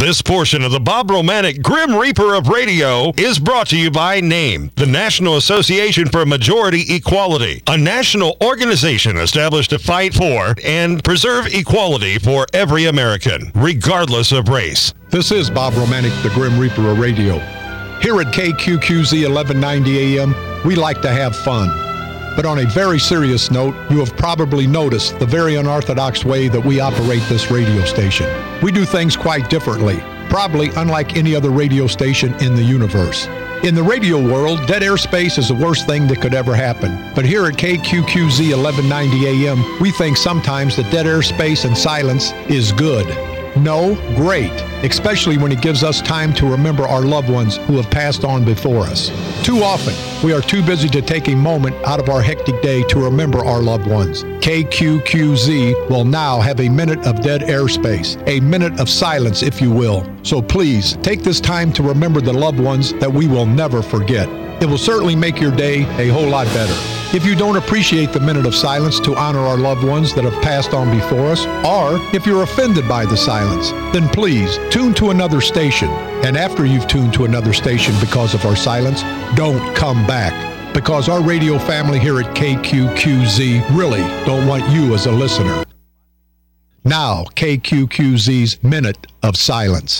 This portion of the Bob Romanek Grim Reaper of Radio is brought to you by NAME, the National Association for Majority Equality, a national organization established to fight for and preserve equality for every American, regardless of race. This is Bob Romanek, the Grim Reaper of Radio. Here at KQQZ 1190 AM, we like to have fun. But on a very serious note, you have probably noticed the very unorthodox way that we operate this radio station. We do things quite differently, probably unlike any other radio station in the universe. In the radio world, dead airspace is the worst thing that could ever happen. But here at KQQZ 1190 AM, we think sometimes that dead airspace and silence is good. No, great, especially when it gives us time to remember our loved ones who have passed on before us. Too often, we are too busy to take a moment out of our hectic day to remember our loved ones. KQQZ will now have a minute of dead airspace, a minute of silence, if you will. So please, take this time to remember the loved ones that we will never forget. It will certainly make your day a whole lot better. If you don't appreciate the minute of silence to honor our loved ones that have passed on before us, or if you're offended by the silence, then please tune to another station. And after you've tuned to another station because of our silence, don't come back. Because our radio family here at KQQZ really don't want you as a listener. Now, KQQZ's Minute of Silence.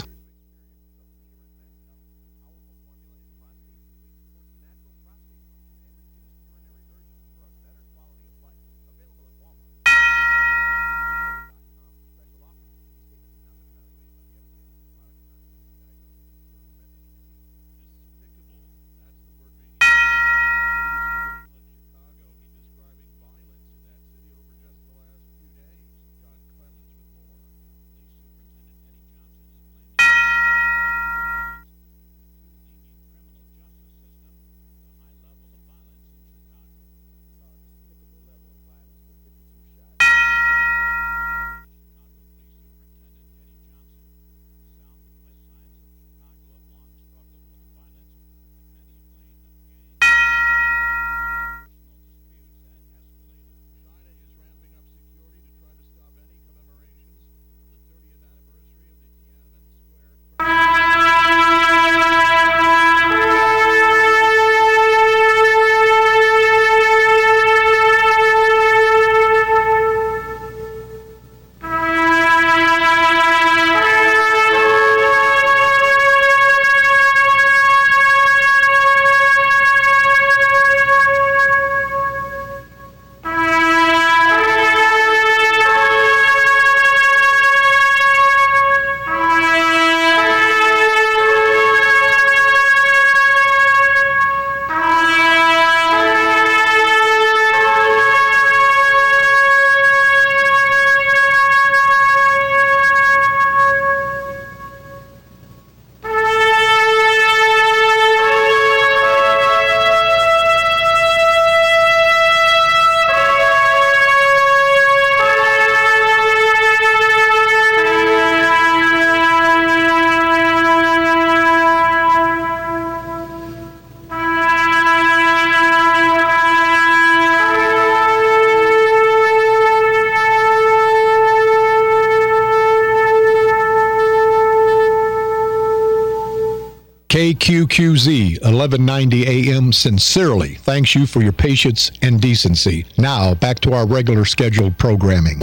KQQZ 1190 AM sincerely thanks you for your patience and decency. Now, back to our regular scheduled programming.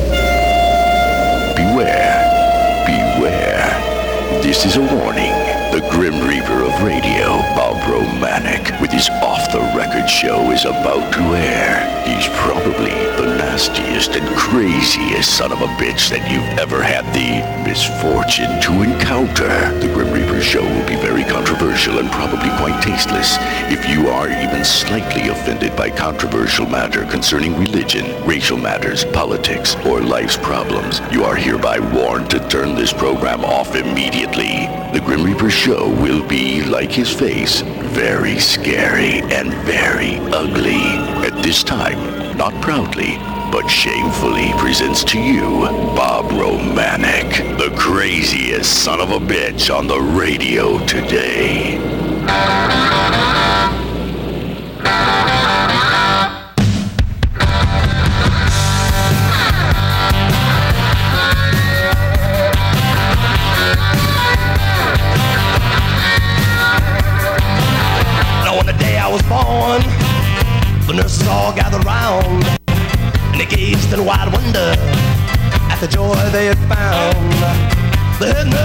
Beware, beware. This is a warning. The Grim Reaper of Radio, Bob Romanek, with his off-the-record show is about to air. He's probably the nastiest and craziest son of a bitch that you've ever had the misfortune to encounter. The Grim Reaper show will be very controversial and probably quite tasteless. If you are even slightly offended by controversial matter concerning religion, racial matters, politics, or life's problems, you are hereby warned to turn this program off immediately. The Grim Reaper show will be, like his face, very scary and very ugly. At this time, not proudly, but shamefully presents to you Bob Romanek, the craziest son of a bitch on the radio today.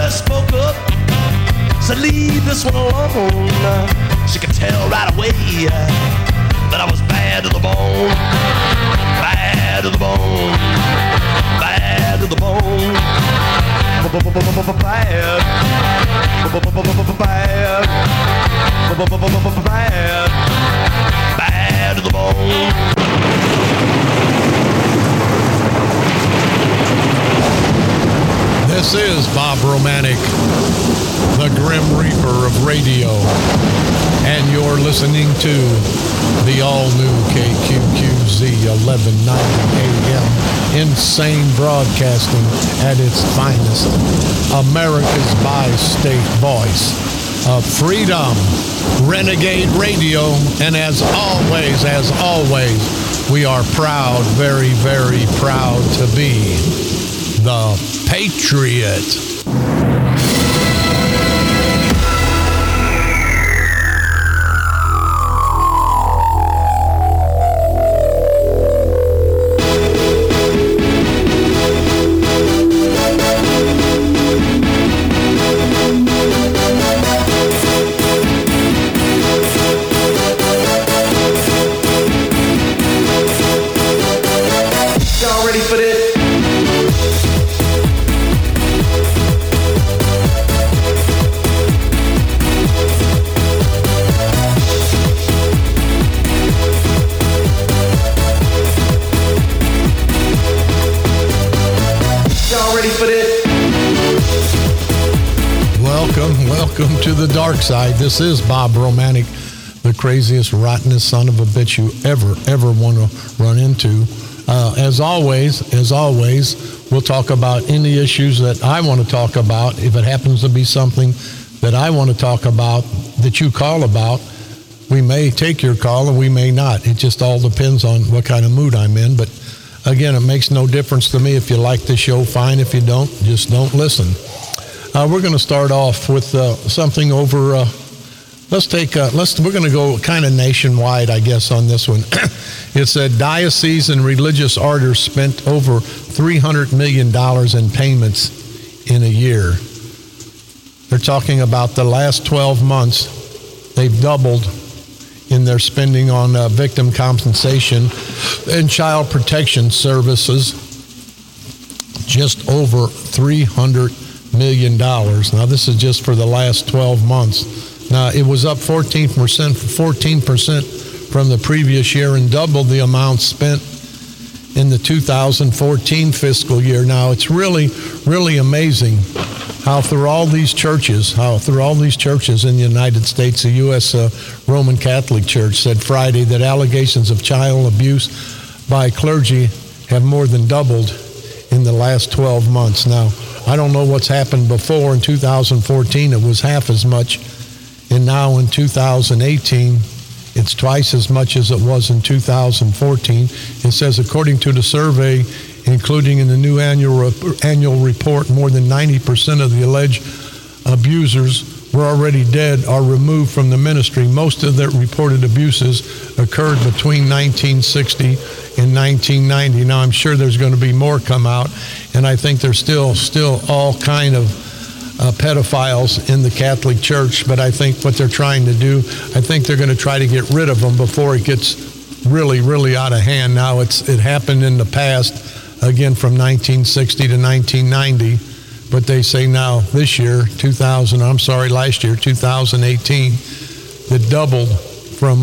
mother spoke up, said leave this one alone. She could tell right away that I was bad to the bone. Bad to the bone. Bad to the bone. Bad. Bad. Bad to the bone. This is Bob Romanek, the Grim Reaper of radio, and you're listening to the all-new KQQZ 1190 AM, insane broadcasting at its finest, America's bi-state voice of freedom, Renegade Radio, and as always, we are proud, very, very proud to be the Patriot. Y'all ready for this? Welcome to the dark side. This is Bob Romanek, the craziest, rottenest son of a bitch you ever want to run into. As always, we'll talk about any issues that I want to talk about. If it happens to be something that I want to talk about, that you call about, we may take your call and we may not. It just all depends on what kind of mood I'm in. But again, it makes no difference to me. If you like the show, fine. If you don't, just don't listen. We're going to start off with something over. We're going to go kind of nationwide, I guess, on this one. It said diocese and religious orders spent over $300 million in payments in a year. They're talking about the last 12 months. They've doubled in their spending on victim compensation and child protection services. Just over $300 million. Now, this is just for the last 12 months. Now, it was up 14% from the previous year and doubled the amount spent in the 2014 fiscal year. Now, it's really, really amazing how through all these churches in the United States, the U.S. Roman Catholic Church said Friday that allegations of child abuse by clergy have more than doubled in the last 12 months. Now, I don't know what's happened before. In 2014, it was half as much. And now in 2018, it's twice as much as it was in 2014. It says, according to the survey, including in the new annual report, more than 90% of the alleged abusers were already dead or removed from the ministry. Most of the reported abuses occurred between 1960 and 1990. Now, I'm sure there's going to be more come out, and I think there's still all kind of pedophiles in the Catholic Church, but I think what they're trying to do, I think they're going to try to get rid of them before it gets really, really out of hand. Now, it happened in the past, again, from 1960 to 1990, but they say now this year, last year, 2018, it doubled from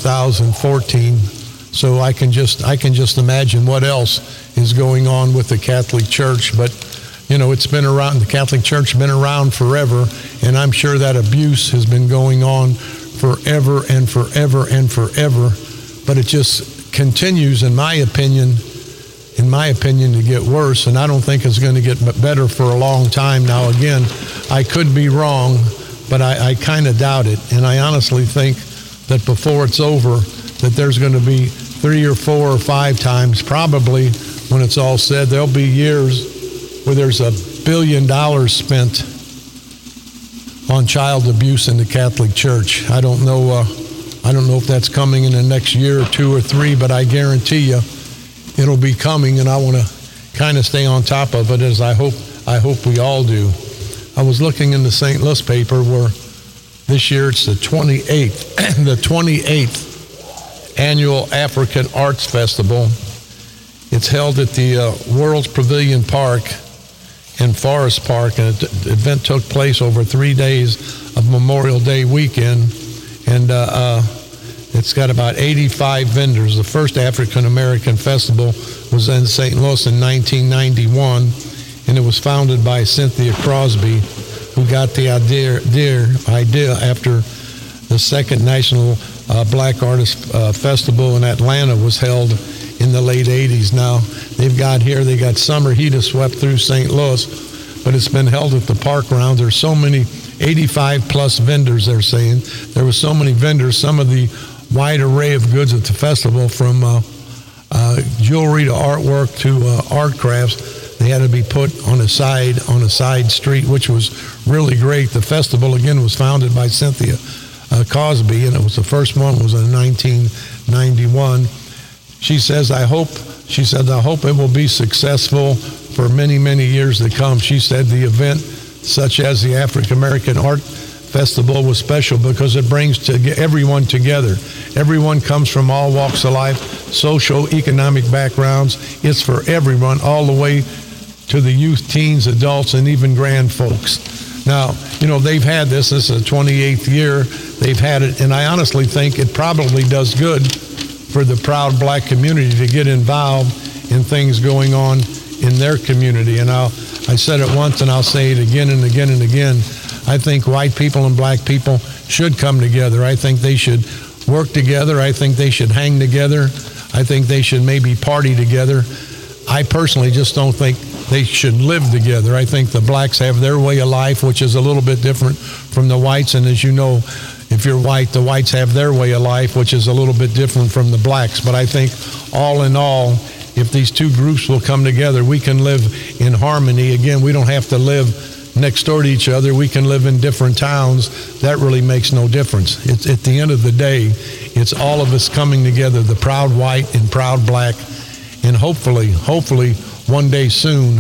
2014. So I can just imagine what else is going on with the Catholic Church. But, it's been around, the Catholic Church has been around forever, and I'm sure that abuse has been going on forever and forever and forever. But it just continues, in my opinion, to get worse, and I don't think it's going to get better for a long time. Now, again, I could be wrong, but I kind of doubt it. And I honestly think that before it's over, that there's going to be 3 or 4 or 5 times, probably when it's all said, there'll be years where there's $1 billion spent on child abuse in the Catholic Church. I don't know if that's coming in the next year or 2 or 3, but I guarantee you it'll be coming, and I want to kind of stay on top of it, as I hope we all do. I was looking in the St. Louis paper where this year it's the 28th annual African Arts Festival. It's held at the World's Pavilion Park in Forest Park, and the event took place over 3 days of Memorial Day weekend, and it's got about 85 vendors. The first African American festival was in St. Louis in 1991, and it was founded by Cynthia Crosby, who got the idea after the second National Black Artist Festival in Atlanta was held in the late 80s. Now, they got summer heat has swept through St. Louis, but it's been held at the park grounds. There's so many, 85 plus vendors, they're saying. There were so many vendors, some of the wide array of goods at the festival, from jewelry to artwork to art crafts. They had to be put on a side street, which was really great. The festival, again, was founded by Cynthia Crosby, and it was the first one was in 1991. She says, I hope it will be successful for many, many years to come. She said the event, such as the African American Art Festival, was special because it brings everyone together. Everyone comes from all walks of life, socio-economic backgrounds. It's for everyone, all the way to the youth, teens, adults, and even grand folks. Now, they've had this is the 28th year they've had it, and I honestly think it probably does good for the proud black community to get involved in things going on in their community. And I said it once, and I'll say it again and again and again. I think white people and black people should come together. I think they should work together. I think they should hang together. I think they should maybe party together. I personally just don't think they should live together. I think the blacks have their way of life, which is a little bit different from the whites. And as you know, if you're white, the whites have their way of life, which is a little bit different from the blacks. But I think all in all, if these two groups will come together, we can live in harmony. Again, we don't have to live next door to each other. We can live in different towns. That really makes no difference. It's at the end of the day, it's all of us coming together, the proud white and proud black. And hopefully, one day soon,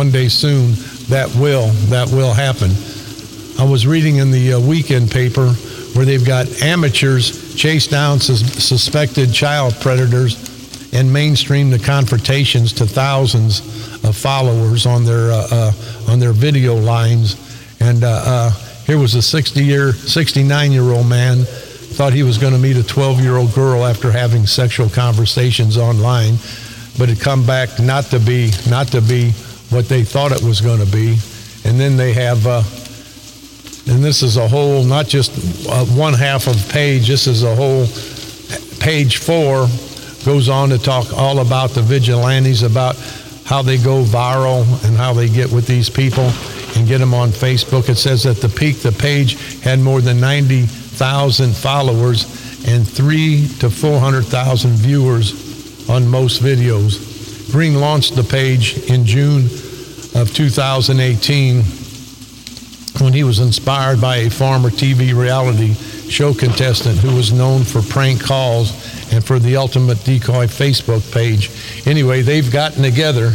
that will happen. I was reading in the weekend paper where they've got amateurs chase down suspected child predators and mainstream the confrontations to thousands of followers on their video lines. And here was a 69-year-old man thought he was going to meet a 12-year-old girl after having sexual conversations online, but it come back not to be what they thought it was going to be. And then they have, and this is a whole, not just one half of page, this is a whole page 4 goes on to talk all about the vigilantes, about how they go viral and how they get with these people and get them on Facebook. It says at the peak, the page had more than 90,000 followers and 300,000 to 400,000 viewers on most videos. Green launched the page in June of 2018 when he was inspired by a former TV reality show contestant who was known for prank calls and for the Ultimate Decoy Facebook page. Anyway, they've gotten together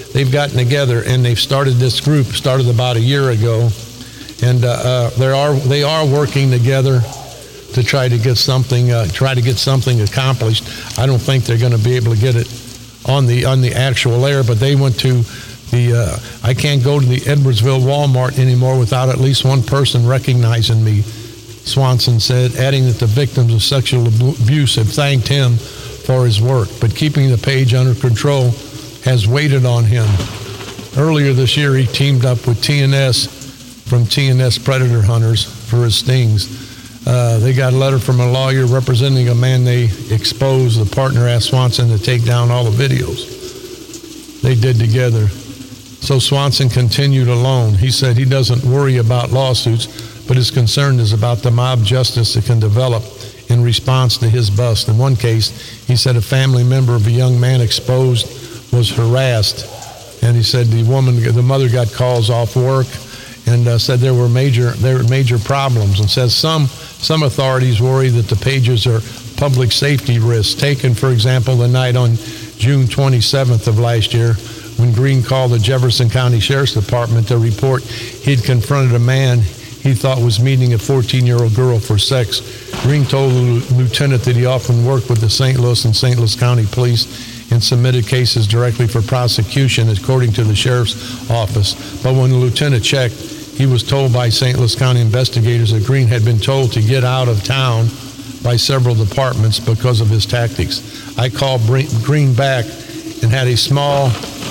and they've started this group, started about a year ago, and they are working together to try to get something accomplished. I don't think they're going to be able to get it on the actual air, but they went to I can't go to the Edwardsville Walmart anymore without at least one person recognizing me, Swanson said, adding that the victims of sexual abuse have thanked him for his work, but keeping the page under control has waited on him. Earlier this year, he teamed up with TNS from TNS Predator Hunters for his stings. They got a letter from a lawyer representing a man they exposed. The partner asked Swanson to take down all the videos they did together. So Swanson continued alone. He said he doesn't worry about lawsuits, but his concern is about the mob justice that can develop in response to his bust. In one case, he said a family member of a young man exposed was harassed, and he said the mother got calls off work, and said there were major problems, and says some authorities worry that the pages are public safety risks. Taken, for example, the night on June 27th of last year, when Green called the Jefferson County Sheriff's Department to report he'd confronted a man he thought was meeting a 14-year-old girl for sex. Green told the lieutenant that he often worked with the St. Louis and St. Louis County Police and submitted cases directly for prosecution, according to the sheriff's office. But when the lieutenant checked, he was told by St. Louis County investigators that Green had been told to get out of town by several departments because of his tactics. I called Green back and had a small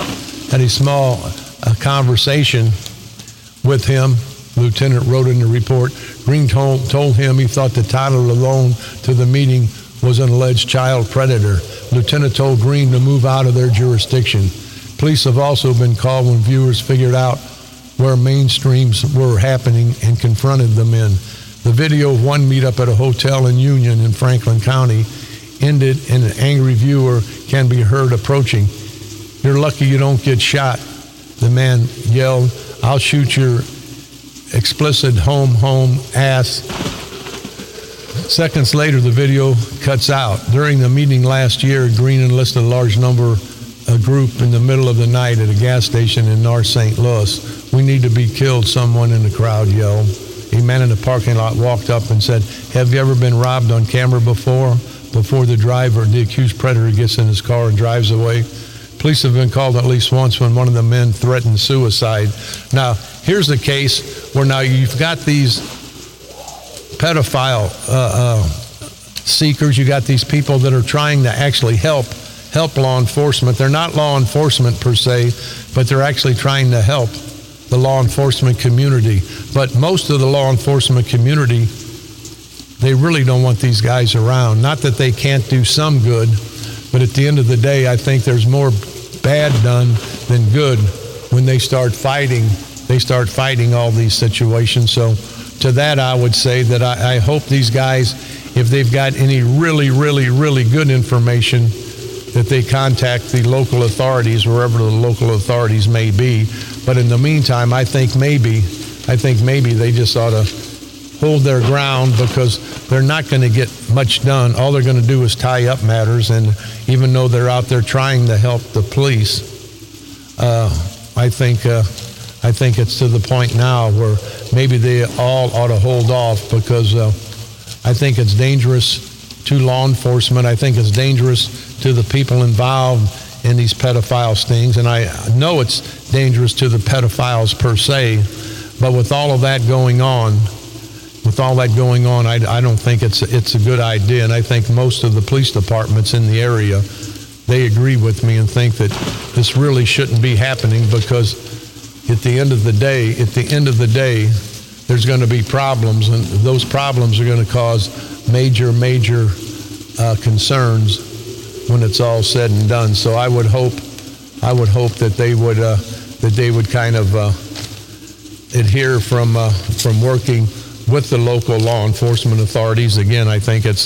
conversation with him. Lieutenant wrote in the report, Green told him he thought the title alone to the meeting was an alleged child predator. Lieutenant told Green to move out of their jurisdiction. Police have also been called when viewers figured out where mainstreams were happening and confronted the men. The video of one meetup at a hotel in Union in Franklin County ended, and an angry viewer can be heard approaching. "You're lucky you don't get shot," the man yelled. "I'll shoot your explicit home ass." Seconds later, the video cuts out. During the meeting last year, Green enlisted a large group in the middle of the night at a gas station in North St. Louis. "We need to be killed," someone in the crowd yelled. A man in the parking lot walked up and said, "Have you ever been robbed on camera before?" Before the accused predator gets in his car and drives away. Police have been called at least once when one of the men threatened suicide. Now, here's the case where now you've got these pedophile seekers. You got these people that are trying to actually help law enforcement. They're not law enforcement per se, but they're actually trying to help the law enforcement community. But most of the law enforcement community, they really don't want these guys around. Not that they can't do some good, but at the end of the day, I think there's more bad done than good when they start fighting. They start fighting all these situations. So to that, I would say that I hope these guys, if they've got any really, really, really good information, that they contact the local authorities, wherever the local authorities may be. But in the meantime, I think maybe they just ought to hold their ground, because they're not going to get much done. All they're going to do is tie up matters, and even though they're out there trying to help the police, I think it's to the point now where maybe they all ought to hold off, because I think it's dangerous to law enforcement. I think it's dangerous to the people involved in these pedophile stings, and I know it's dangerous to the pedophiles per se. But with all of that going on, I don't think it's a good idea. And I think most of the police departments in the area, they agree with me and think that this really shouldn't be happening, because at the end of the day, there's going to be problems, and those problems are going to cause major concerns when it's all said and done. So I would hope that they would kind of adhere from working with the local law enforcement authorities. Again, I think it's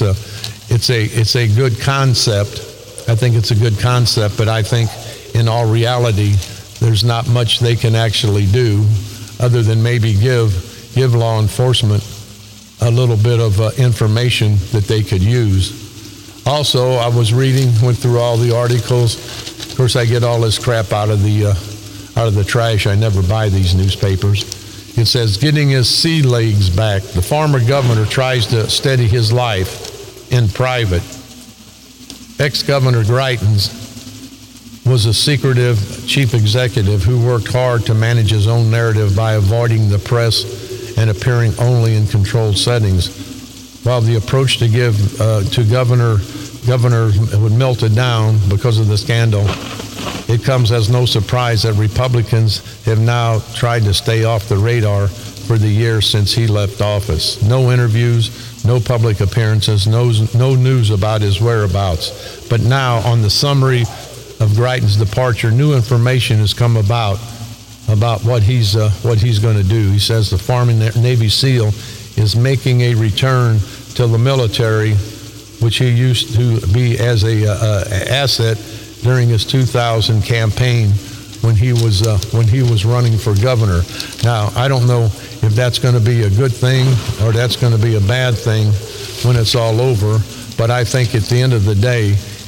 a good concept. I think it's a good concept, but I think in all reality, there's not much they can actually do other than maybe give law enforcement a little bit of information that they could use. Also, I was went through all the articles. Of course, I get all this crap out of the trash. I never buy these newspapers. It says, getting his sea legs back. The former governor tries to steady his life in private. Ex-Governor Greitens was a secretive chief executive who worked hard to manage his own narrative by avoiding the press and appearing only in controlled settings. While the approach to governor would melted down because of the scandal, it comes as no surprise that Republicans have now tried to stay off the radar for the years since he left office. No interviews, no public appearances, no news about his whereabouts. But now, on the summary of Greitens' departure, new information has come about what he's going to do. He says the former Navy SEAL is making a return to the military, which he used to be as a asset during his 2000 campaign when he was running for governor. Now, I don't know if that's going to be a good thing or that's going to be a bad thing when it's all over, but I think at the end of the day,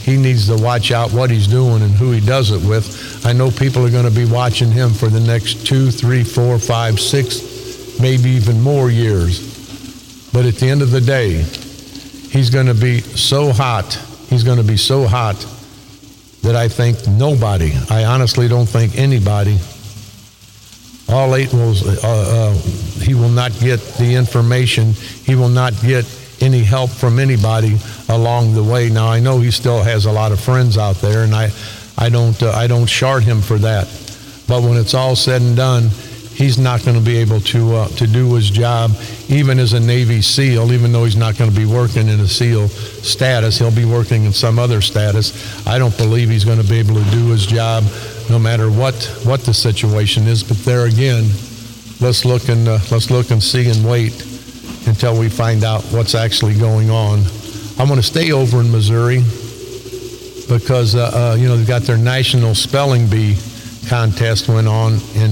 he needs to watch out what he's doing and who he does it with. I know people are going to be watching him for the next 2, 3, 4, 5, 6, maybe even more years. But at the end of the day, he's going to be so hot. He's going to be so hot that I think nobody, I honestly don't think anybody, all 8 he will not get the information. He will not get any help from anybody along the way. Now, I know he still has a lot of friends out there, and I don't shart him for that. But when it's all said and done, he's not going to be able to do his job, even as a Navy SEAL, even though he's not going to be working in a SEAL status. He'll be working in some other status. I don't believe he's going to be able to do his job no matter what the situation is. But there again, let's look and see and wait until we find out what's actually going on. I'm going to stay over in Missouri because they've got their National Spelling Bee contest went on in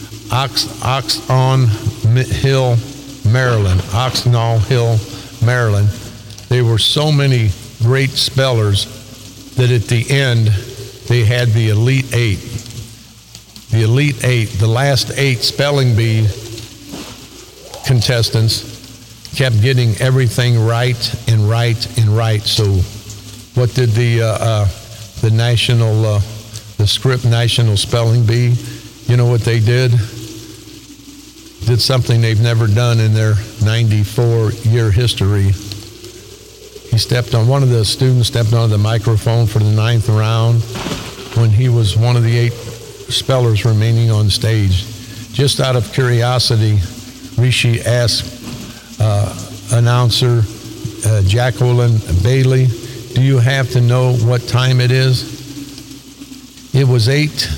Oxon Hill, Maryland. Oxnall Hill, Maryland. There were so many great spellers that at the end they had the Elite Eight. The Elite Eight, the last 8 spelling bee contestants kept getting everything right and right and right. So what did the national, the Script National Spelling Bee, you know what they did? Did something they've never done in their 94-year history. One of the students stepped on the microphone for the 9th round when he was one of the 8 spellers remaining on stage. Just out of curiosity, Rishi asked announcer Jacqueline Bailey, do you have to know what time it is? It was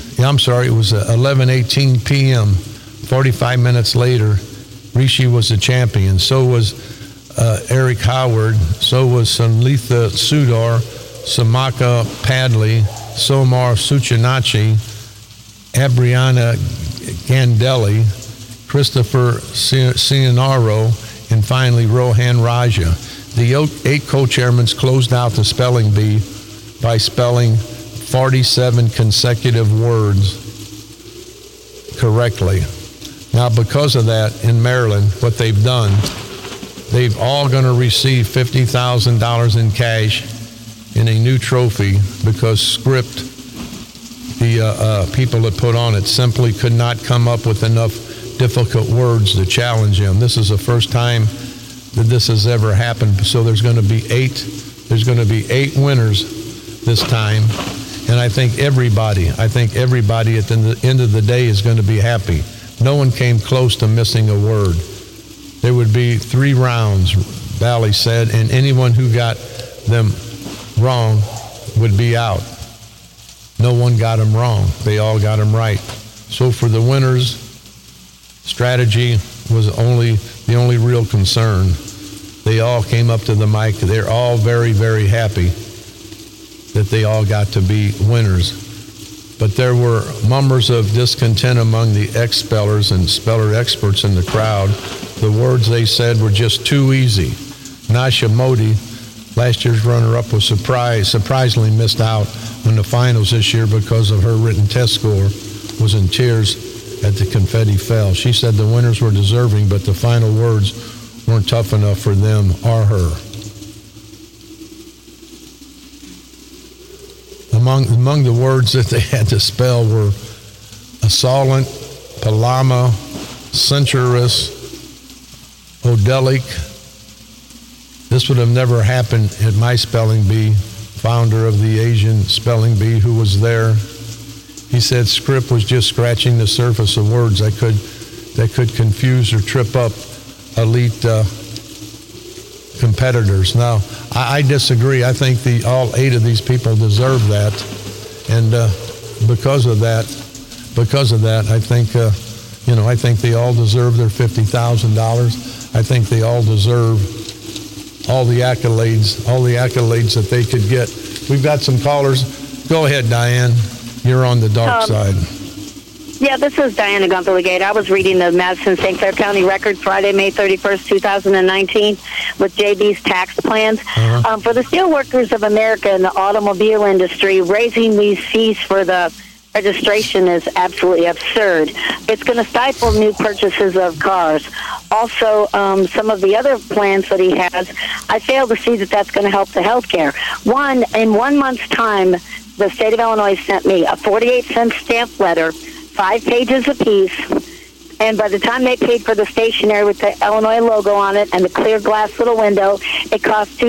11:18 p.m. 45 minutes later, Rishi was the champion. So was Eric Howard. So was Sanlitha Sudar, Samaka Padley, Somar Suchinachi, Abriana Gandelli, Christopher Cianaro, and finally Rohan Raja. The 8 co-chairmen closed out the spelling bee by spelling 47 consecutive words correctly. Now, because of that, in Maryland, what they've done, they've all going to receive $50,000 in cash in a new trophy because Script, the people that put on it, simply could not come up with enough difficult words to challenge him. This is the first time that this has ever happened. So there's going to be 8 winners this time. And I think everybody at the end of the day is going to be happy. No one came close to missing a word. There would be 3 rounds, Bally said, and anyone who got them wrong would be out. No one got them wrong. They all got them right. So for the winners, strategy was the only real concern. They all came up to the mic. They're all very, very happy that they all got to be winners. But there were murmurs of discontent among the ex-spellers and speller experts in the crowd. The words they said were just too easy. Nasha Modi, last year's runner-up, was surprisingly missed out on the finals this year because of her written test score, was in tears at the confetti fell. She said the winners were deserving, but the final words weren't tough enough for them or her. Among the words that they had to spell were assailant, palama, centurous, odelic. This would have never happened at my spelling bee, founder of the Asian Spelling Bee, who was there. He said Script was just scratching the surface of words that could confuse or trip up elite competitors. Now, I disagree. I think all 8 of these people deserve that, and because of that, I think I think they all deserve their $50,000. I think they all deserve all the accolades that they could get. We've got some callers. Go ahead, Diane. You're on the dark side. Yeah, this is Diana Gunther-Legate. I was reading the Madison-St. Clair County Record Friday, May 31st, 2019, with JB's tax plans. For the steelworkers of America and the automobile industry, raising these fees for the registration is absolutely absurd. It's going to stifle new purchases of cars. Also, some of the other plans that he has, I fail to see that that's going to help the health care. In 1 month's time, the state of Illinois sent me a 48-cent stamp letter, 5 pages apiece, and by the time they paid for the stationery with the Illinois logo on it and the clear glass little window, it cost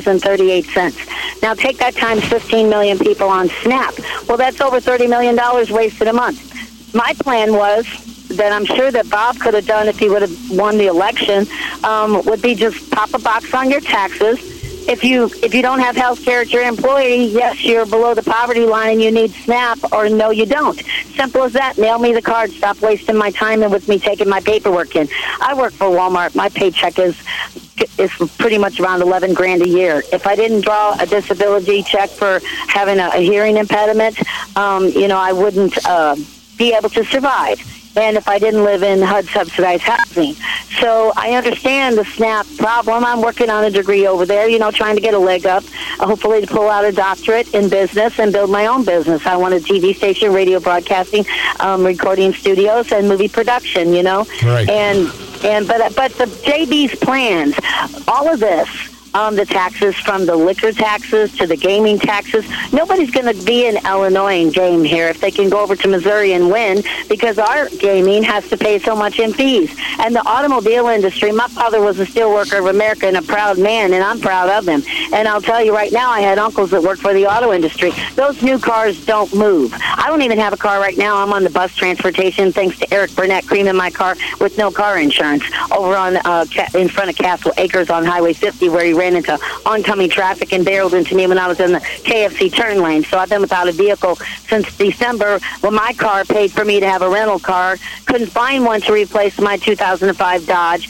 $2.38. Now take that times 15 million people on SNAP. Well, that's over $30 million wasted a month. My plan was that I'm sure that Bob could have done if he would have won the election, would be just pop a box on your taxes. If you don't have health care at your employee, yes, you're below the poverty line and you need SNAP, or no, you don't. Simple as that. Mail me the card. Stop wasting my time and with me taking my paperwork in. I work for Walmart. My paycheck is pretty much around $11,000 a year. If I didn't draw a disability check for having a hearing impediment, I wouldn't be able to survive. And if I didn't live in HUD-subsidized housing. So I understand the SNAP problem. I'm working on a degree over there, trying to get a leg up, hopefully to pull out a doctorate in business and build my own business. I want a TV station, radio broadcasting, recording studios, and movie production, Right. But the JB's plans, all of this, the taxes, from the liquor taxes to the gaming taxes. Nobody's going to be in Illinois and game here if they can go over to Missouri and win, because our gaming has to pay so much in fees. And the automobile industry, my father was a steelworker of America and a proud man, and I'm proud of him. And I'll tell you right now, I had uncles that worked for the auto industry. Those new cars don't move. I don't even have a car right now. I'm on the bus transportation thanks to Eric Burnett creaming my car with no car insurance over on in front of Castle Acres on Highway 50, where he ran into oncoming traffic and barreled into me when I was in the KFC turn lane. So I've been without a vehicle since December, when my car paid for me to have a rental car. Couldn't find one to replace my 2005 Dodge,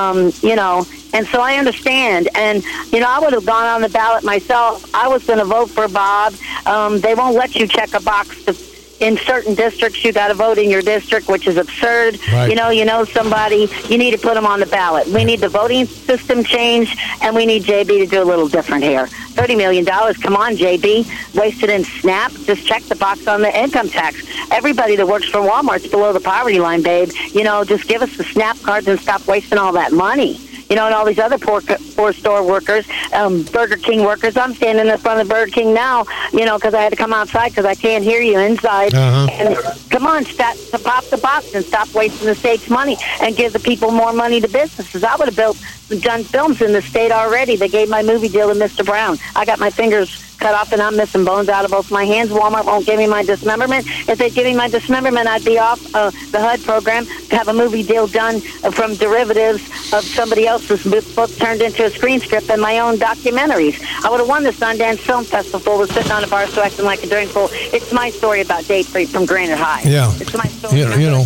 and so I understand. And, I would have gone on the ballot myself. I was going to vote for Bob. They won't let you check a box in certain districts. You got to vote in your district, which is absurd. Right. You know somebody, you need to put them on the ballot. We need the voting system changed, and we need JB to do a little different here. $30 million, come on, JB. Wasted in SNAP, just check the box on the income tax. Everybody that works for Walmart's below the poverty line, babe. Just give us the SNAP cards and stop wasting all that money. And all these other poor store workers, Burger King workers. I'm standing in front of Burger King now, because I had to come outside because I can't hear you inside. And come on, to pop the box and stop wasting the state's money and give the people more money to businesses. I would have done films in the state already. They gave my movie deal to Mr. Brown. I got my fingers cut off and I'm missing bones out of both my hands. Walmart won't give me my dismemberment. If they give me my dismemberment, I'd be off the HUD program to have a movie deal done from derivatives of somebody else's book turned into a screen script and my own documentaries. I would have won the Sundance Film Festival, was sitting on a bar so acting like a drink fool. It's my story about Dave Freed from Granite High. Yeah. It's my story.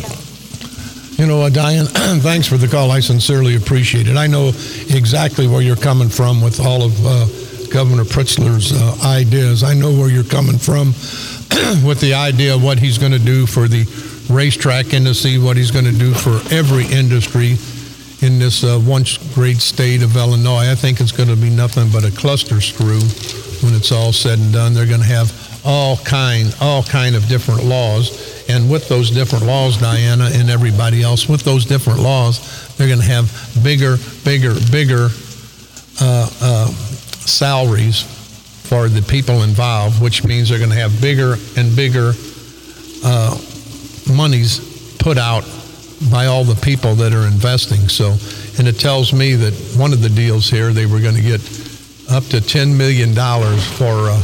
Diane, thanks for the call. I sincerely appreciate it. I know exactly where you're coming from with all of Governor Pritzler's ideas. I know where you're coming from with the idea of what he's going to do for the racetrack industry, what he's going to do for every industry in this once great state of Illinois. I think it's going to be nothing but a cluster screw when it's all said and done. They're going to have all kind of different laws. And with those different laws, Diana and everybody else, with those different laws, they're going to have bigger salaries for the people involved, which means they're going to have bigger and bigger monies put out by all the people that are investing. So, and it tells me that one of the deals here, they were going to get up to $10 million for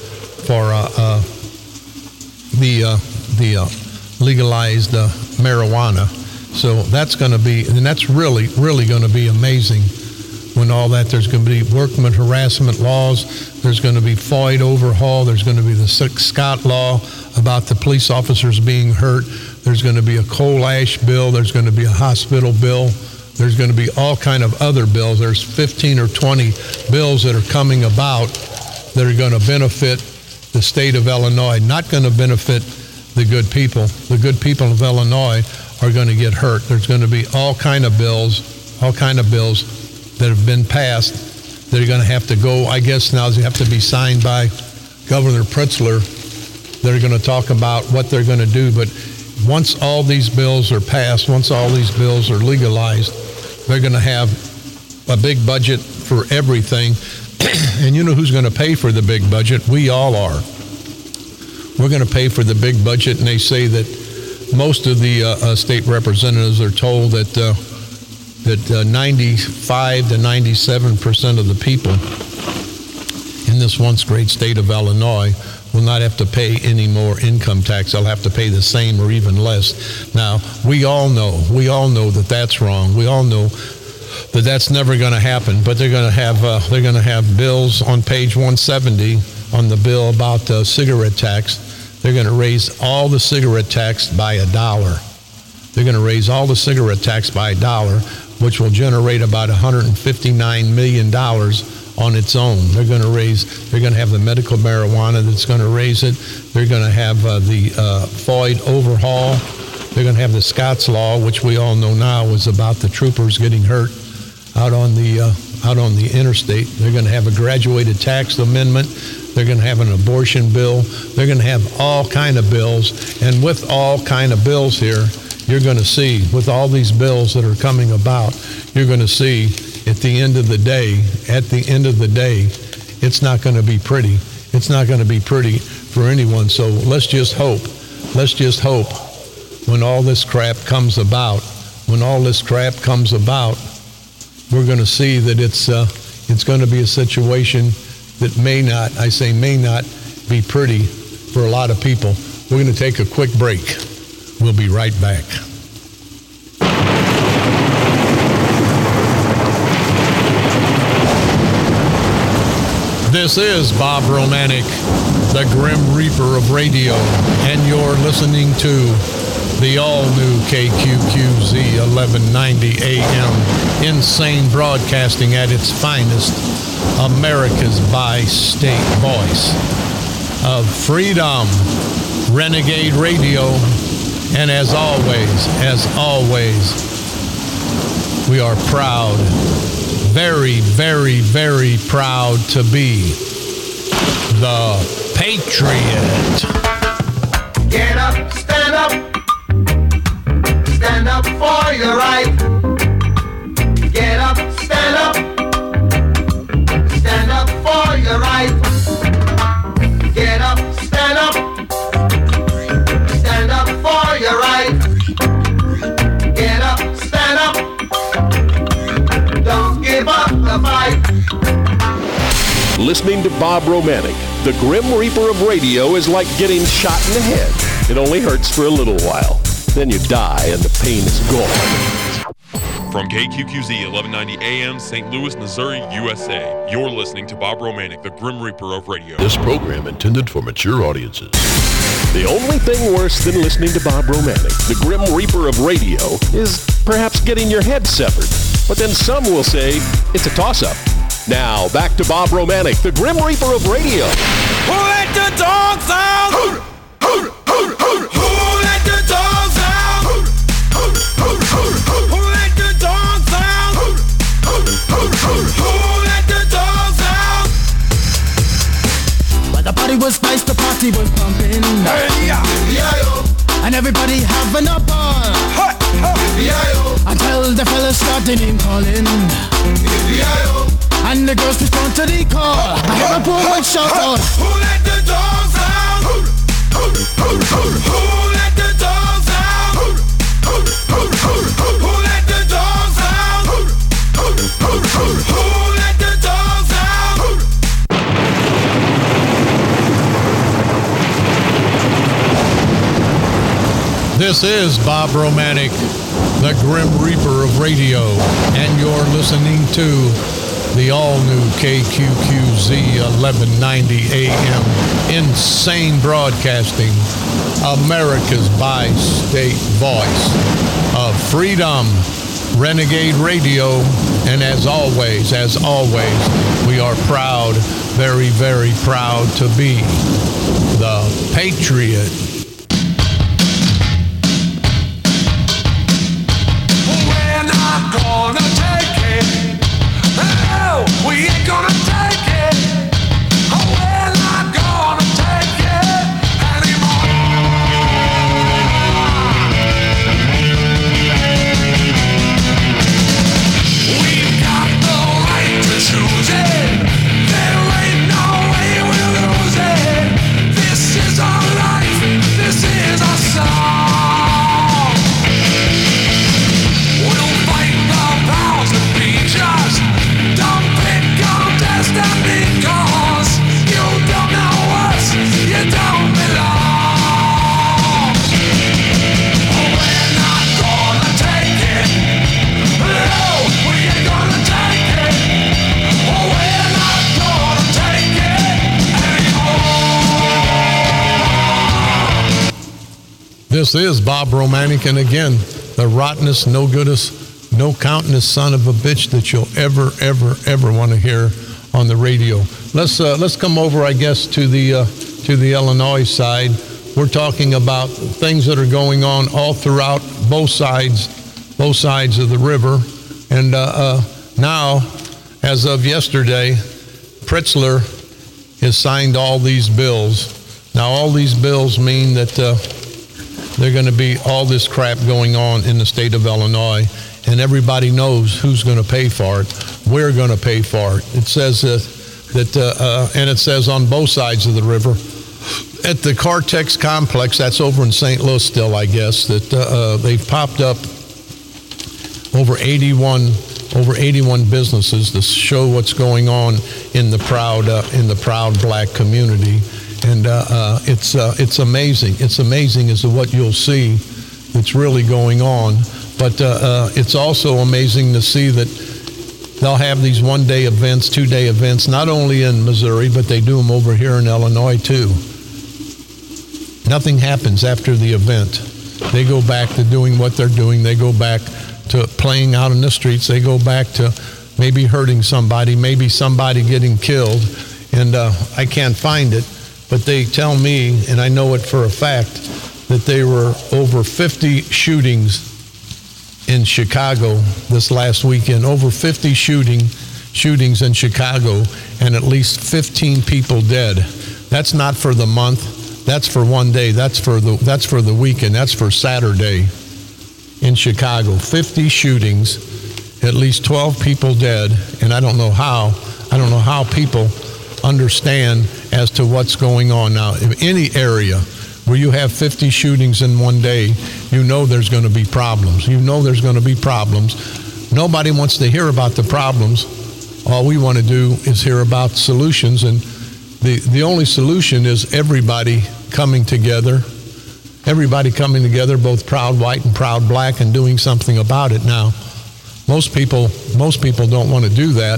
the legalized marijuana. So that's going to be, and that's really going to be amazing when all that. There's going to be workman harassment laws. There's going to be FOID overhaul. There's going to be the Scott law about the police officers being hurt. There's going to be a coal ash bill. There's going to be a hospital bill. There's going to be all kind of other bills. There's 15 or 20 bills that are coming about that are going to benefit the state of Illinois, not going to benefit the good people. The good people of Illinois are going to get hurt. There's going to be all kind of bills that have been passed that are going to have to go, I guess now they have to be signed by Governor Pritzker. They're going to talk about what they're going to do. But once all these bills are passed, once all these bills are legalized, they're going to have a big budget for everything. And you know who's going to pay for the big budget? We all are. We're going to pay for the big budget, and they say that most of the state representatives are told that 95 to 97% of the people in this once great state of Illinois will not have to pay any more income tax. They'll have to pay the same or even less. Now, we all know that that's wrong. We all know that that's never going to happen. But they're going to have bills on page 170 on the bill about cigarette tax. They're going to raise all the cigarette tax by $1. They're going to raise all the cigarette tax by $1, which will generate about $159 million on its own. They're going to have the medical marijuana that's going to raise it. They're going to have the FOID overhaul. They're going to have the Scott's Law, which we all know now is about the troopers getting hurt out on the interstate. They're going to have a graduated tax amendment. They're going to have an abortion bill. They're going to have all kind of bills. And with all kind of bills here, you're going to see, with all these bills that are coming about, you're going to see at the end of the day, it's not going to be pretty. It's not going to be pretty for anyone. So let's just hope when all this crap comes about, we're going to see that it's going to be a situation that may not be pretty for a lot of people. We're going to take a quick break. We'll be right back. This is Bob Romanek, the Grim Reaper of radio, and you're listening to the all-new KQQZ 1190 AM, insane broadcasting at its finest, America's bi-state voice of freedom, Renegade Radio, and as always, we are proud, very, very, very proud to be the Patriot. Get up, stand up. Stand up for your right. Get up, stand up. Stand up for your right. Get up, stand up. Stand up for your right. Get up, stand up. Don't give up the fight. Listening to Bob Romanek, the Grim Reaper of radio, is like getting shot in the head. It only hurts for a little while. Then you die and the pain is gone. From KQQZ 1190 AM, St. Louis, Missouri, USA, you're listening to Bob Romanek, the Grim Reaper of radio. This program intended for mature audiences. The only thing worse than listening to Bob Romanek, the Grim Reaper of radio, is perhaps getting your head severed. But then some will say it's a toss-up. Now, back to Bob Romanek, the Grim Reaper of radio. Who let the dogs out? Who let the dogs out? Who let the dogs out? Who let the dogs out? Well, the party was nice, the party was pumping. And everybody having a ball. Until the fellas started name calling. And the girls respond to the call. I hear a boy shout out. Who let the dogs out? Who let the dogs out? Who let the dogs out? Who let the dogs out? This is Bob Romanek, the Grim Reaper of radio, and you're listening to the all-new KQQZ 1190 AM, insane broadcasting, America's bi-state voice of freedom, Renegade Radio, and as always, we are proud, very, very proud to be the Patriot. This is Bob Romanek, and again, the rottenest, no goodest, no countingest son of a bitch that you'll ever want to hear on the radio. Let's come over, I guess, to the Illinois side. We're talking about things that are going on all throughout both sides of the river, and now, as of yesterday, Pritzker has signed all these bills. Now, all these bills mean that they're going to be all this crap going on in the state of Illinois, and everybody knows who's going to pay for it. We're going to pay for it. It says and it says on both sides of the river, at the Cartex complex, that's over in St. Louis still, I guess, that they've popped up over 81 businesses to show what's going on in the proud black community. And it's amazing. It's amazing as to what you'll see that's really going on. But it's also amazing to see that they'll have these one-day events, two-day events, not only in Missouri, but they do them over here in Illinois too. Nothing happens after the event. They go back to doing what they're doing. They go back to playing out in the streets. They go back to maybe hurting somebody, maybe somebody getting killed. And I can't find it. But they tell me, and I know it for a fact, that there were over 50 shootings in Chicago this last weekend. Over 50 shootings in Chicago, and at least 15 people dead. That's not for the month. That's for one day. That's for the weekend. That's for Saturday in Chicago. 50 shootings, at least 12 people dead, and I don't know how people understand as to what's going on now. In any area where you have 50 shootings in one day, you know there's going to be problems. Nobody wants to hear about the problems. All we want to do is hear about solutions, and the only solution is everybody coming together, both proud white and proud black, and doing something about it. Now, most people don't want to do that.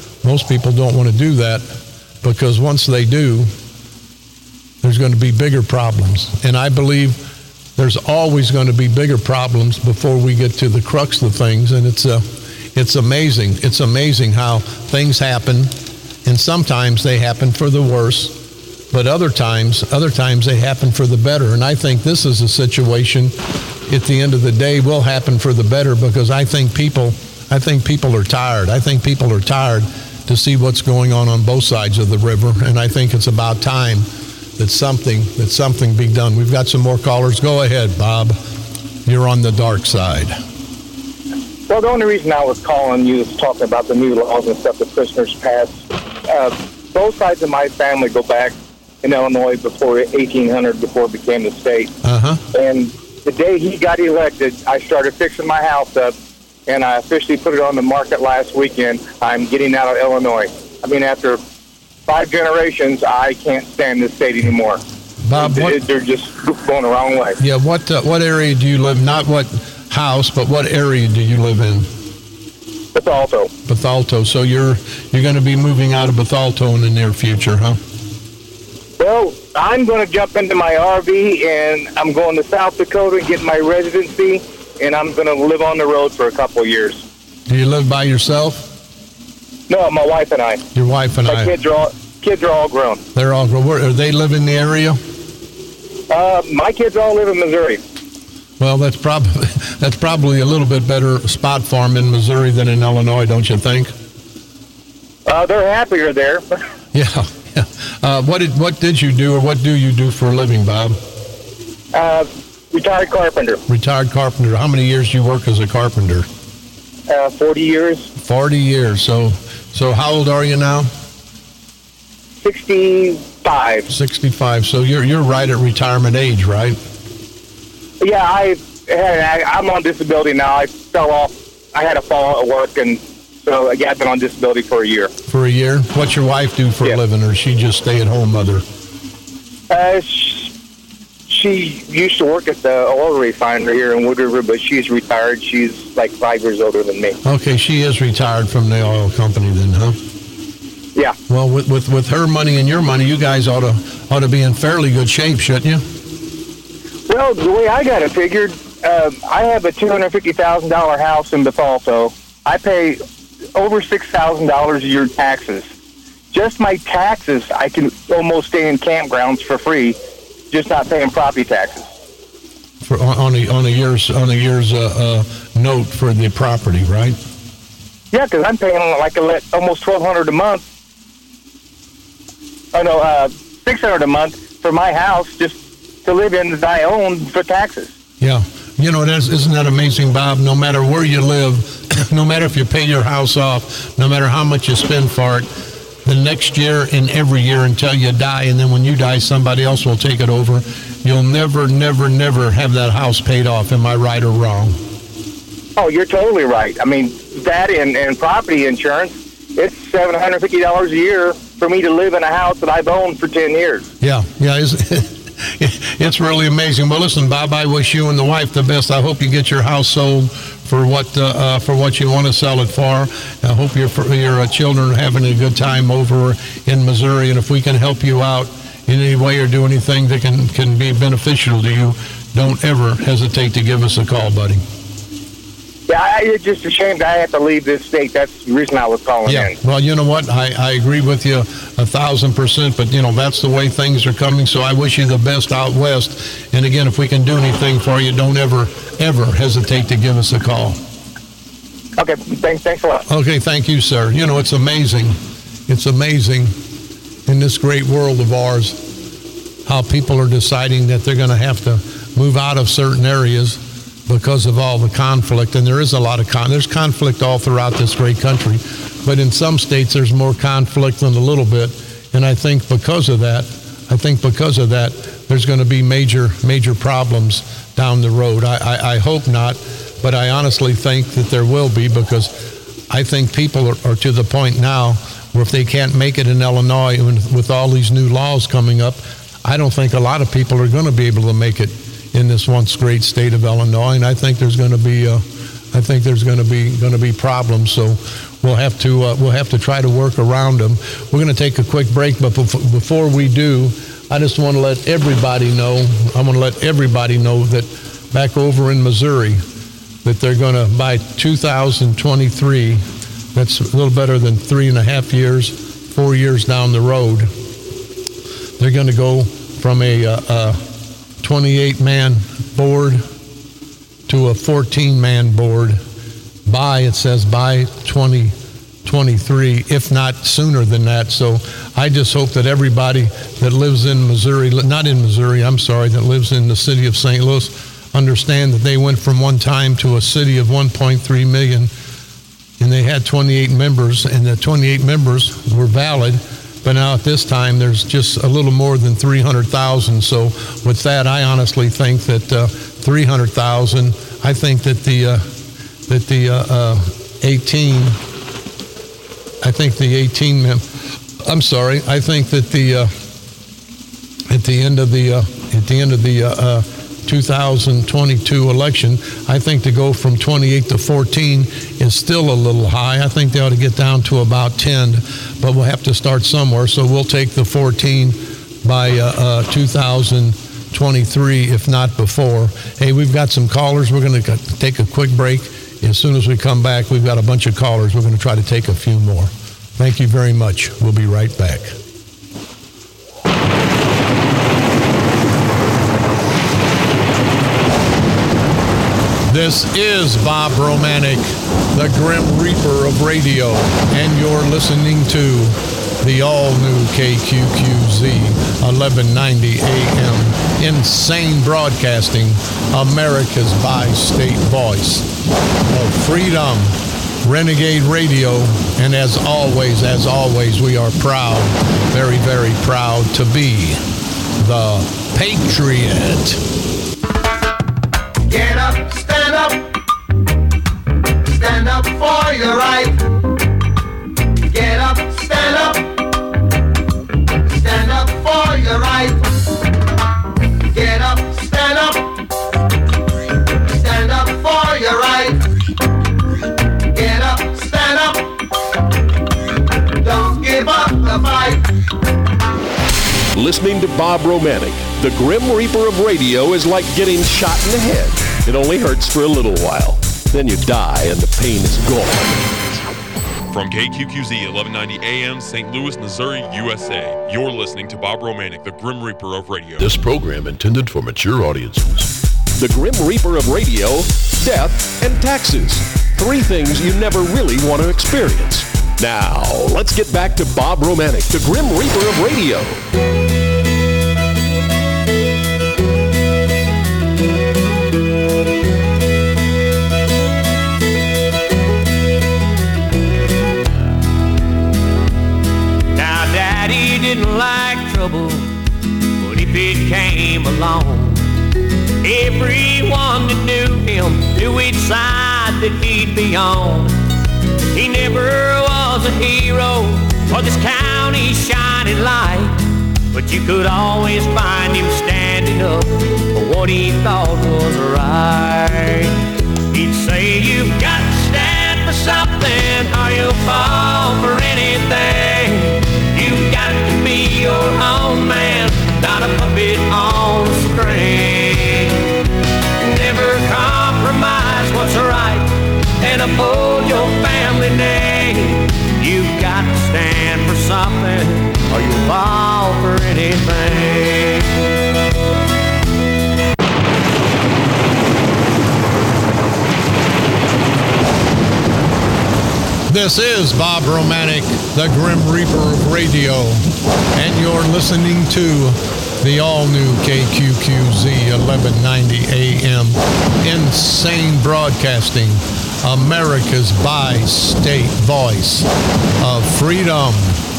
Because once they do, there's going to be bigger problems. And I believe there's always going to be bigger problems before we get to the crux of things. And it's amazing. It's amazing how things happen, and sometimes they happen for the worse, but other times they happen for the better. And I think this is a situation, at the end of the day, will happen for the better, because I think people are tired. I think people are tired to see what's going on both sides of the river, and I think it's about time that something be done. We've got some more callers. Go ahead, Bob. You're on the dark side. Well, the only reason I was calling you is talking about the new laws and stuff that Pritzker's passed. Both sides of my family go back in Illinois before 1800, before it became the state. And the day he got elected, I started fixing my house up, and I officially put it on the market last weekend. I'm getting out of Illinois. I mean, after 5 generations, I can't stand this state anymore. Bob, they're just going the wrong way. Yeah, what area do you live? Not what house, but what area do you live in? Bethalto. So you're going to be moving out of Bethalto in the near future, huh? Well, I'm going to jump into my RV, and I'm going to South Dakota and get my residency, and I'm going to live on the road for a couple of years. Do you live by yourself? No, my wife and I. Your wife and I. Kids are all grown. They're all grown. Where, they live in the area? My kids all live in Missouri. Well, that's probably a little bit better spot for them in Missouri than in Illinois, don't you think? They're happier there. Yeah. What did you do, or what do you do for a living, Bob? Retired carpenter. Retired carpenter. How many years do you work as a carpenter? 40 years. 40 years. So how old are you now? 65. 65. So you're right at retirement age, right? Yeah, I'm on disability now. I fell off. I had a fall at work, and so I've been on disability for a year. For a year? What's your wife do for a living, or is she just stay-at-home mother? She used to work at the oil refinery here in Wood River, but she's retired. She's like 5 years older than me. Okay, she is retired from the oil company then, huh? Yeah. Well, with her money and your money, you guys ought to be in fairly good shape, shouldn't you? Well, the way I got it figured, I have a $250,000 house in Bethalto. I pay over $6,000 a year taxes. Just my taxes, I can almost stay in campgrounds for free, just not paying property taxes. On a year's note for the property, right? Yeah, because I'm paying like almost $1,200 a month. Oh no, $600 a month for my house just to live in that I own for taxes. Yeah, isn't that amazing, Bob? No matter where you live, no matter if you pay your house off, no matter how much you spend for it, the next year and every year until you die, and then when you die, somebody else will take it over. You'll never have that house paid off. Am I right or wrong? Oh, you're totally right. I mean, that and property insurance, it's $750 a year for me to live in a house that I've owned for 10 years. Yeah, it's really amazing. Well, listen, Bob, I wish you and the wife the best. I hope you get your house sold for what you want to sell it for. I hope your children are having a good time over in Missouri, and if we can help you out in any way or do anything that can be beneficial to you, don't ever hesitate to give us a call, buddy. Yeah, it's just a shame that I have to leave this state. That's the reason I was calling in. Well, you know what? I agree with you 1,000%, but, that's the way things are coming, so I wish you the best out west. And, again, if we can do anything for you, don't ever hesitate to give us a call. Okay, thanks a lot. Okay, thank you, sir. It's amazing. It's amazing in this great world of ours how people are deciding that they're going to have to move out of certain areas because of all the conflict. And there is a lot of there's conflict all throughout this great country, but in some states there's more conflict than a little bit. And I think because of that, there's going to be major problems down the road. I hope not, but I honestly think that there will be, because I think people are to the point now where if they can't make it in Illinois with all these new laws coming up, I don't think a lot of people are going to be able to make it in this once great state of Illinois, and I think there's going to be problems. So we'll have to try to work around them. We're going to take a quick break, but before we do, I just want to let everybody know. I want to let everybody know that back over in Missouri, that they're going to, by 2023, that's a little better than 3.5 years, 4 years down the road, they're going to go from a 28-man board to a 14-man board by 2023, if not sooner than that. So I just hope that everybody that lives in Missouri, that lives in the city of St. Louis, understand that they went from one time to a city of 1.3 million, and they had 28 members, and the 28 members were valid. But now at this time, there's just a little more than 300,000. So with that, I honestly think that 300,000. I think that the 18. I think the 18. I'm sorry. I think that at the end of the 2022 election, I think to go from 28 to 14 is still a little high. I think they ought to get down to about 10, but we'll have to start somewhere. So we'll take the 14 by 2023, if not before. Hey, we've got some callers. We're going to take a quick break. As soon as we come back, we've got a bunch of callers. We're going to try to take a few more. Thank you very much. We'll be right back. This is Bob Romanek, the Grim Reaper of radio, and you're listening to the all-new KQQZ 1190 AM, Insane Broadcasting, America's bi-state voice of freedom, Renegade Radio, and as always, we are proud, very, very proud to be the Patriot. Get up, stand up for your right. Get up, stand up for your right. Get up, stand up for your right. Get up, stand up, don't give up the fight. listening to Bob Romanek. The Grim Reaper of radio is like getting shot in the head. It only hurts for a little while. Then you die and the pain is gone. From KQQZ 1190 AM, St. Louis, Missouri, USA, you're listening to Bob Romanek, the Grim Reaper of radio. This program intended for mature audiences. The Grim Reaper of radio, death, and taxes. 3 things you never really want to experience. Now, let's get back to Bob Romanek, the Grim Reaper of radio. Now, Daddy didn't like trouble, but if it came along, everyone that knew him knew which side that he'd be on. He never was a hero or this county's shining light, but you could always find him standing up for what he thought was right. He'd say, you've got to stand for something or you'll fall for anything. You've got to be your own man, not a puppet on a string. Never compromise what's right and uphold your family name. You've got to stand for something or you'll fall for anything. This is Bob Romanek, the Grim Reaper of radio, and you're listening to the all-new KQQZ 1190 AM, Insane Broadcasting, America's bi-state voice of freedom.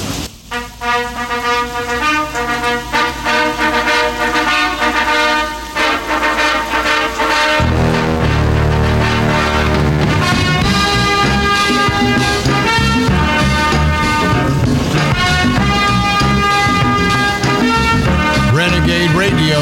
Renegade Radio.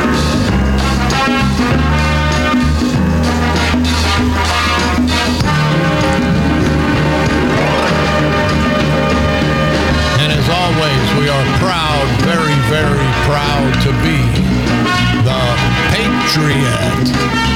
And as always, we are proud, very, very proud to be the Patriot.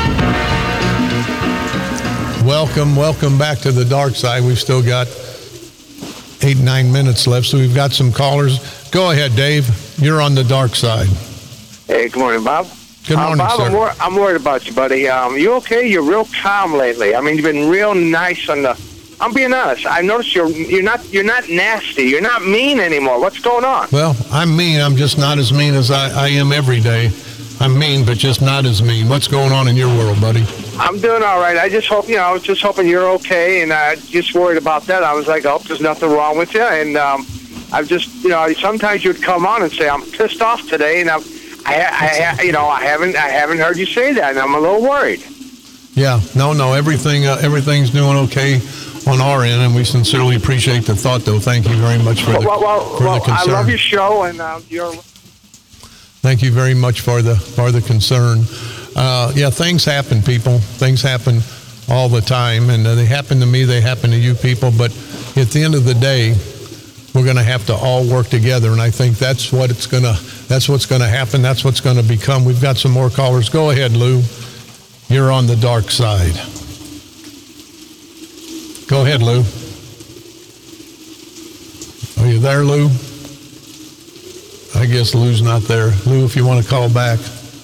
Welcome back to the dark side. We've still got 8-9 minutes left, so we've got some callers. Go ahead, Dave. You're on the dark side. Hey, good morning, Bob. Good morning, Bob, sir. I'm worried about you, buddy. You okay? You're real calm lately. I mean, you've been real nice on the. I'm being honest. I noticed you're not nasty. You're not mean anymore. What's going on? Well, I'm mean. I'm just not as mean as I am every day. I'm mean, but just not as mean. What's going on in your world, buddy? I'm doing all right. I just hope, I was just hoping you're okay, and I just worried about that. I was like, I hope there's nothing wrong with you, and I've just, sometimes you'd come on and say, I'm pissed off today, and I haven't heard you say that, and I'm a little worried. Yeah, no, everything's doing okay on our end, and we sincerely appreciate the thought, though. Thank you very much for the concern. I love your show, and you're. Thank you very much for the concern. Yeah, things happen, people. Things happen all the time, and they happen to me. They happen to you people. But at the end of the day, we're going to have to all work together, and I think that's what's going to happen. That's what's going to become. We've got some more callers. Go ahead, Lou. You're on the dark side. Go ahead, Lou. Are you there, Lou? I guess Lou's not there. Lou, if you want to call back,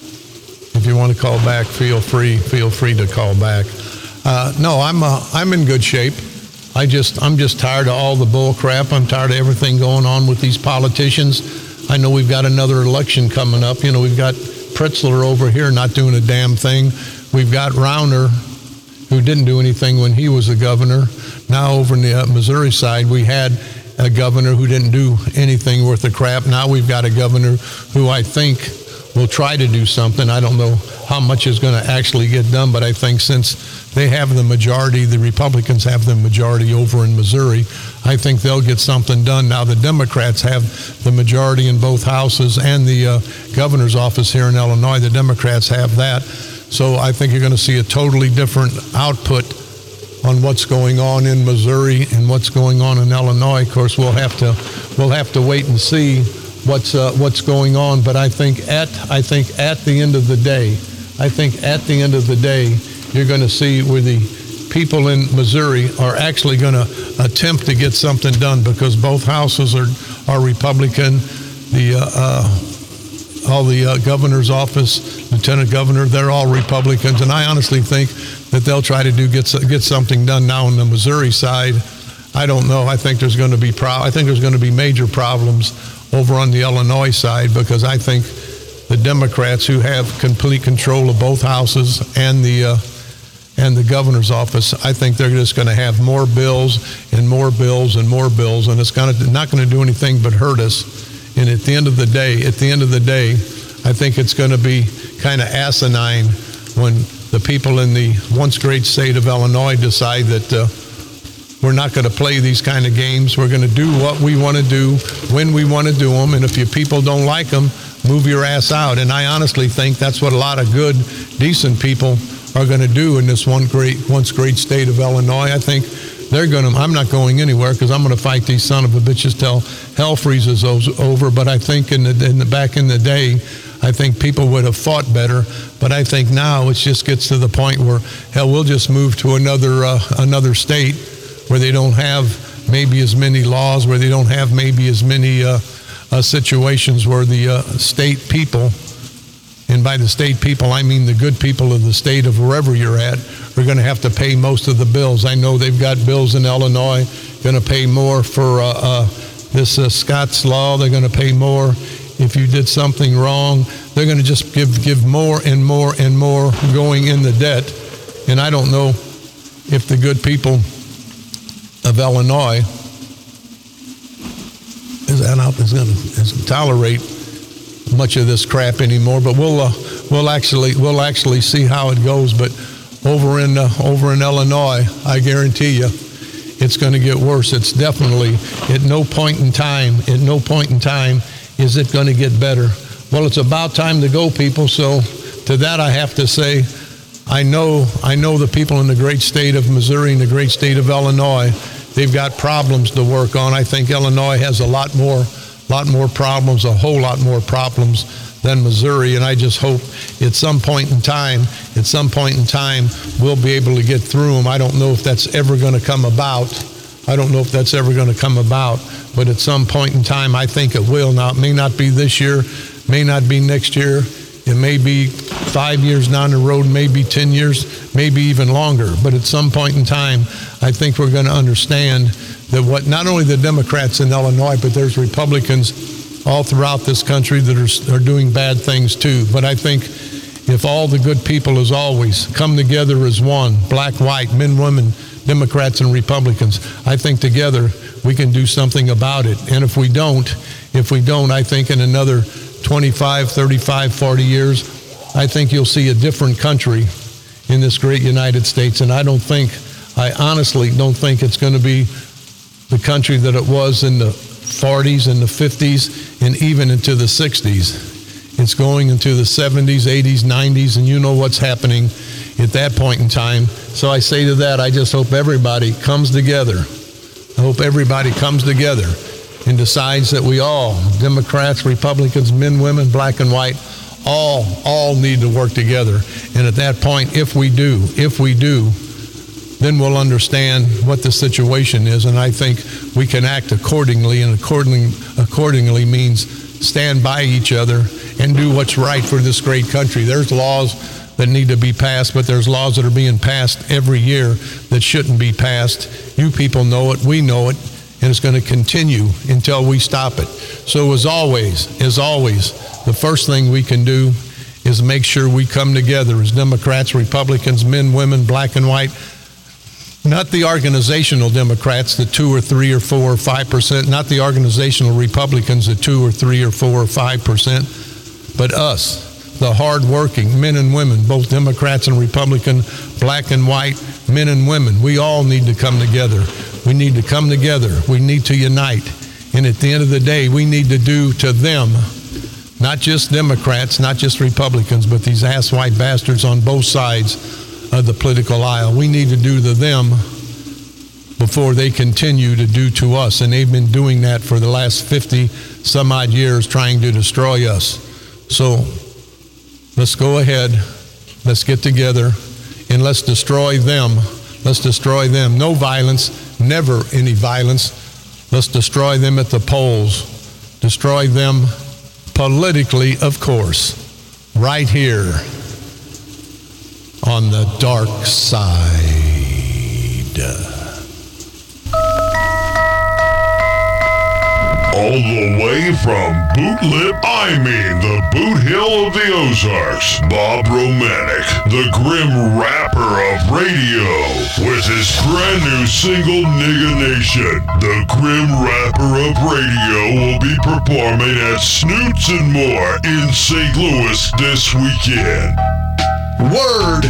feel free to call back. No, I'm in good shape. I'm just tired of all the bull crap. I'm tired of everything going on with these politicians. I know we've got another election coming up. We've got Pritzler over here not doing a damn thing. We've got Rauner, who didn't do anything when he was the governor. Now over in the Missouri side, we had a governor who didn't do anything worth a crap. Now we've got a governor who I think will try to do something. I don't know how much is going to actually get done, but I think since they have the majority, the Republicans have the majority over in Missouri, I think they'll get something done. Now the Democrats have the majority in both houses, and the governor's office here in Illinois, the Democrats have that. So I think you're going to see a totally different output on what's going on in Missouri and what's going on in Illinois. Of course, we'll have to wait and see. what's going on. But I think at the end of the day, you're going to see where the people in Missouri are actually going to attempt to get something done, because both houses are Republican. All the governor's office, lieutenant governor, they're all Republicans, and I honestly think that they'll try to get something done. Now on the Missouri side, I don't know. I think there's going to be major problems over on the Illinois side, because I think the Democrats, who have complete control of both houses and the governor's office, I think they're just going to have more bills and more bills and more bills, and it's not going to do anything but hurt us. And at the end of the day, I think it's going to be kind of asinine when the people in the once great state of Illinois decide that we're not going to play these kind of games. We're going to do what we want to do when we want to do them, and if you people don't like them, move your ass out. And I honestly think that's what a lot of good, decent people are going to do in this once great state of Illinois. I think I'm not going anywhere, because I'm going to fight these son of a bitches till hell freezes over. But I think back in the day, I think people would have fought better. But I think now it just gets to the point where, hell, we'll just move to another state where they don't have maybe as many laws, where they don't have maybe as many situations where the state people, and by the state people, I mean the good people of the state of wherever you're at, are going to have to pay most of the bills. I know they've got bills in Illinois, going to pay more for this Scott's Law. They're going to pay more if you did something wrong. They're going to just give more and more and more, going in the debt. And I don't know if the good people of Illinois is going to tolerate much of this crap anymore. But we'll actually see how it goes. But over in Illinois, I guarantee you, it's going to get worse. It's definitely at no point in time is it going to get better. Well, it's about time to go, people. So to that, I have to say, I know the people in the great state of Missouri and the great state of Illinois, they've got problems to work on. I think Illinois has a lot more problems, a whole lot more problems than Missouri, and I just hope at some point in time, we'll be able to get through them. I don't know if that's ever going to come about. But at some point in time, I think it will. Now, it may not be this year, may not be next year. It may be 5 years down the road, maybe 10 years, maybe even longer. But at some point in time, I think we're going to understand that not only the Democrats in Illinois, but there's Republicans all throughout this country that are doing bad things too. But I think if all the good people, as always, come together as one, black, white, men, women, Democrats and Republicans, I think together we can do something about it. And if we don't, I think in another 25, 35, 40 years, I think you'll see a different country in this great United States. And I honestly don't think it's going to be the country that it was in the 40s and the 50s and even into the 60s. It's going into the 70s, 80s, 90s, and you know what's happening at that point in time. So I say to that, I just hope everybody comes together. I hope everybody comes together and decides that we all, Democrats, Republicans, men, women, black and white, all need to work together. And at that point, if we do, then we'll understand what the situation is. And I think we can act accordingly, and accordingly means stand by each other and do what's right for this great country. There's laws that need to be passed, but there's laws that are being passed every year that shouldn't be passed. You people know it, we know it, and it's going to continue until we stop it. So as always, the first thing we can do is make sure we come together as Democrats, Republicans, men, women, black and white. Not the organizational Democrats, the 2 or 3 or 4 or 5%, not the organizational Republicans, the 2 or 3 or 4 or 5%, but us, the hardworking men and women, both Democrats and Republican, black and white, men and women. We all need to come together. We need to come together. We need to unite. And at the end of the day, we need to do to them, not just Democrats, not just Republicans, but these ass-white bastards on both sides of the political aisle. We need to do to them before they continue to do to us. And they've been doing that for the last 50, some odd years trying to destroy us. So let's go ahead, let's get together, and let's destroy them. Let's destroy them. No violence, never any violence. Let's destroy them at the polls. Destroy them politically, of course, right here on the dark side. All the way from the Boot Hill of the Ozarks, Bob Romanek, the grim rapper of radio, with his brand new single, Nigga Nation. The grim rapper of radio will be performing at Snoots and More in St. Louis this weekend. Word!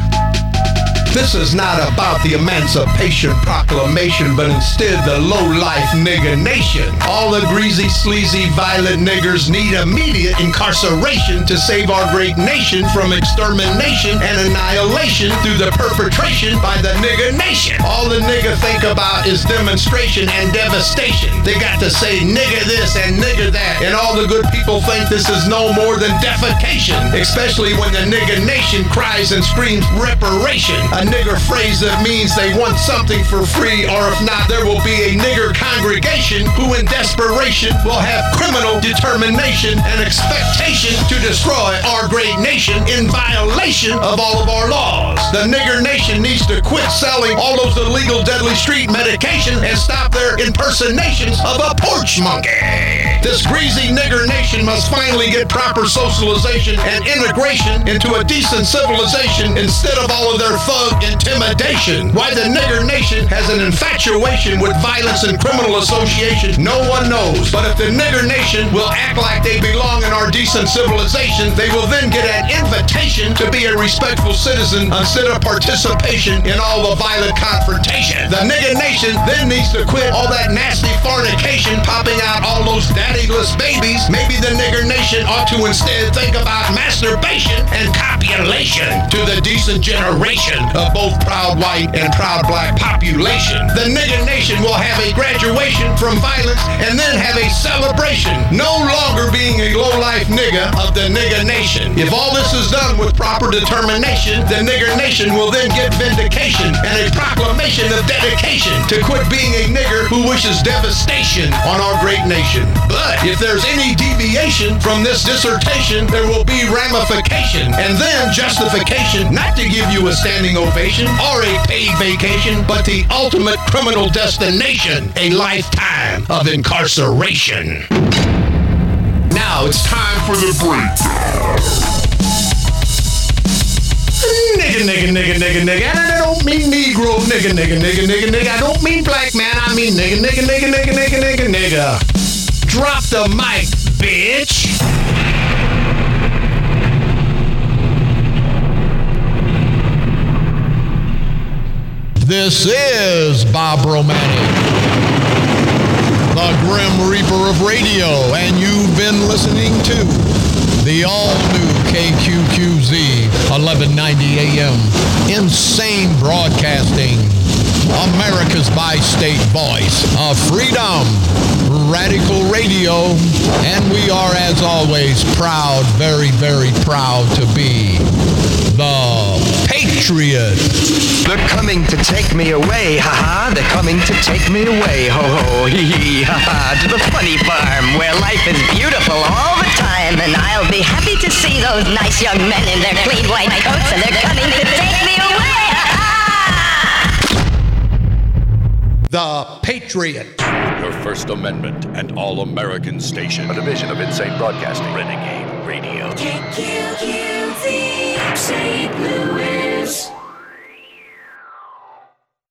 This is not about the Emancipation Proclamation, but instead the low-life nigga nation. All the greasy, sleazy, violent niggers need immediate incarceration to save our great nation from extermination and annihilation through the perpetration by the nigga nation. All the nigga think about is demonstration and devastation. They got to say nigga this and nigga that, and all the good people think this is no more than defecation, especially when the nigga nation cries and screams reparation. A nigger phrase that means they want something for free, or if not, there will be a nigger congregation who in desperation will have criminal determination and expectation to destroy our great nation in violation of all of our laws. The nigger nation needs to quit selling all those illegal deadly street medication and stop their impersonations of a porch monkey. This greasy nigger nation must finally get proper socialization and integration into a decent civilization instead of all of their thug intimidation. Why the nigger nation has an infatuation with violence and criminal association, no one knows. But if the nigger nation will act like they belong in our decent civilization, they will then get an invitation to be a respectful citizen instead of participation in all the violent confrontation. The nigger nation then needs to quit all that nasty fornication, popping out all those daddyless babies. Maybe the nigger nation ought to instead think about masturbation and copulation to the decent generation of both proud white and proud black population. The nigger nation will have a graduation from violence and then have a celebration, no longer being a low-life nigga of the nigger nation. If all this is done with proper determination, the nigger nation will then get vindication and a proclamation of dedication to quit being a nigger who wishes devastation on our great nation. But if there's any deviation from this dissertation, there will be ramification and then justification not to give you a standing ovation or a paid vacation, but the ultimate criminal destination, a lifetime of incarceration. Now it's time for the breakdown. Nigga. And I don't mean Negro, nigga. I don't mean black man, I mean nigga. Drop the mic, bitch. This is Bob Romanek, the Grim Reaper of radio, and you've been listening to the all-new KQQZ 1190 AM, insane broadcasting, America's bi-state voice of freedom, radical radio, and we are, as always, proud, very, very proud to be the Patriot. They're coming to take me away, ha-ha. They're coming to take me away, ho-ho, hee-hee, ha-ha. To the funny farm where life is beautiful all the time. And I'll be happy to see those nice young men in their clean white coats. And they're coming to take me away, ha-ha. The Patriot. Your First Amendment and All-American Station. A division of Insane Broadcasting. Renegade Radio. KQQZ, St. Louis.